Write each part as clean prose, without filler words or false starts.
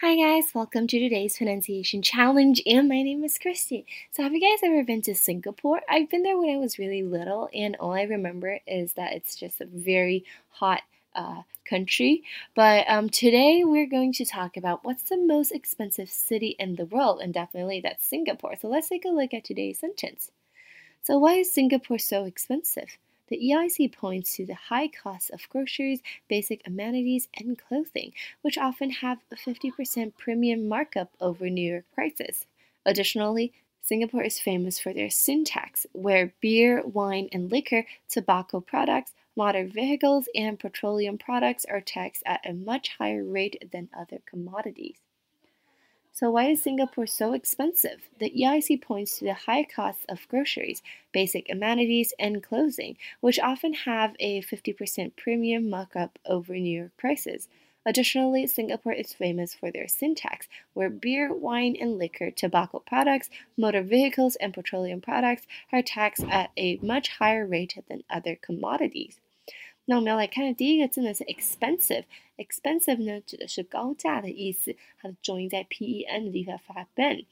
Hi guys, welcome to today's pronunciation challenge, and my name is Christy. So have you guys ever been to Singapore? I've been there when I was really little, and all I remember is that it's just a very hot country. But today we're going to talk about what's the most expensive city in the world, and definitely that's Singapore. So let's take a look at today's sentence. So why is Singapore so expensive? The EIC points to the high cost of groceries, basic amenities, and clothing, which often have a 50% premium markup over New York prices. Additionally, Singapore is famous for their sin tax, where beer, wine, and liquor, tobacco products, motor vehicles, and petroleum products are taxed at a much higher rate than other commodities. So why is Singapore so expensive? The EIC points to the high costs of groceries, basic amenities, and clothing, which often have a 50% premium markup over New York prices. Additionally, Singapore is famous for their sin tax, where beer, wine, and liquor, tobacco products, motor vehicles, and petroleum products are taxed at a much higher rate than other commodities. 那我们要来看的第一个字呢是 expensive。expensive 呢指的是高价的意思，它的重音在 pen 的地方发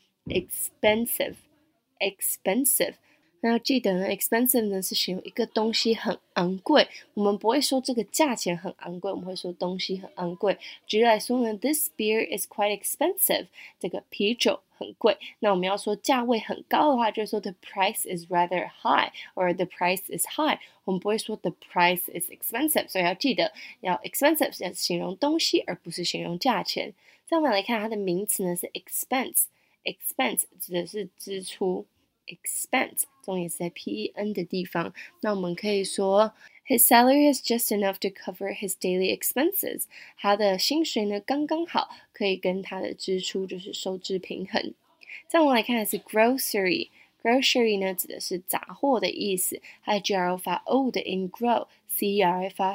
ben。expensive。那要记得呢 expensive 呢是形容一个东西很昂贵，我们不会说这个价钱很昂贵，我们会说东西很昂贵。举例来说呢 ，This beer is quite expensive， 这个啤酒很贵。那我们要说价位很高的话，就是说 the price is rather high or the price is high， 我们不会说 the price is expensive， 所以要记得要 expensive 是形容东西，而不是形容价钱。再我们来看它的名词呢是 expense，expense 指的是支出。expense 重点是在 pen 的地方，那我们可以说 His salary is just enough to cover his daily expenses。他的薪水呢刚刚好，可以跟他的支出就是收支平衡。再我们来看的是 grocery。grocery 呢指的是杂货的意思，它的 gr 发 o 的音 grow，cer 发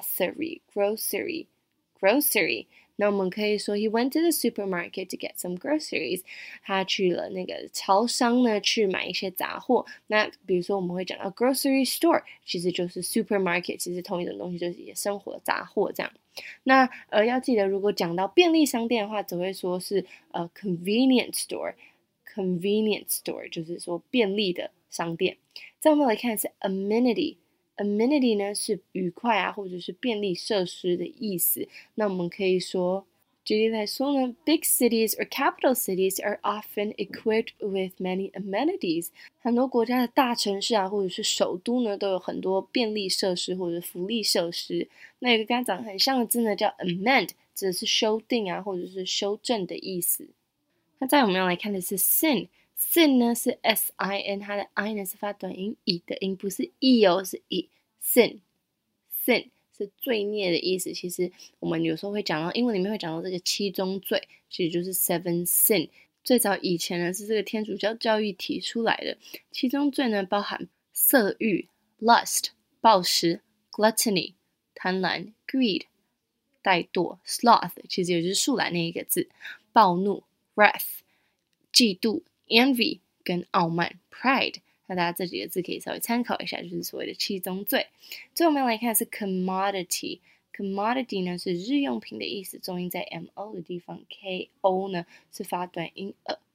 grocery。那我们可以说 He went to the supermarket to get some groceries。他去了那个超商呢，去买一些杂货。那比如说我们会讲到 grocery store， 其实就是 supermarket， 其实同一种东西，就是也生活杂货这样。那要记得，如果讲到便利商店的话，只会说是convenience store。convenience store 就是说便利的商店。再我们来看的是 amenity。amenity 呢是愉快啊，或者是便利设施的意思。那我们可以说，举例来说呢 ，big cities or capital cities are often equipped with many amenities。很多国家的大城市啊，或者是首都呢，都有很多便利设施或者福利设施。那有一个跟它长得很像的字呢，叫 amend， 指的是修订啊，或者是修正的意思。那再我们要来看的是 sin。sin 呢是 sin， 它的 i 呢是发短音 i 的音，不是 e 哦，是 i。sin 是罪孽的意思。其实我们有时候会讲到英文里面会讲到这个七宗罪，其实就是 seven sin。最早以前呢是这个天主教教义提出来的。七宗罪呢包含色欲 lust 暴食 gluttony 贪婪 greed 怠惰 sloth 其实也就是树懒那一个字，暴怒 wrath 嫉妒 envy 跟傲慢 pride。那大家这几个字可以稍微参考一下，就是所谓的七宗罪。最后我们要来看的是 commodity。commodity 呢是日用品的意思，重音在 mo 的地方 ko 呢是发短音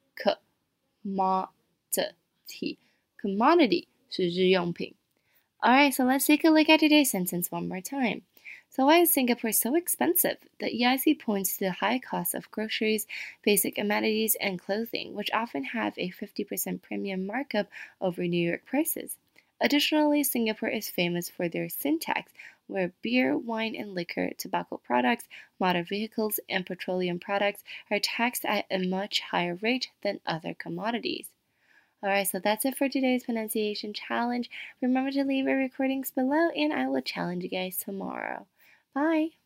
commodity 是日用品。Alright, so let's take a look at today's sentence one more time. So why is Singapore so expensive? The EIC points to the high cost of groceries, basic amenities, and clothing, which often have a 50% premium markup over New York prices. Additionally, Singapore is famous for their sin tax, where beer, wine, and liquor, tobacco products, motor vehicles, and petroleum products are taxed at a much higher rate than other commodities. Alright, so that's it for today's pronunciation challenge. Remember to leave your recordings below, and I will challenge you guys tomorrow. Bye!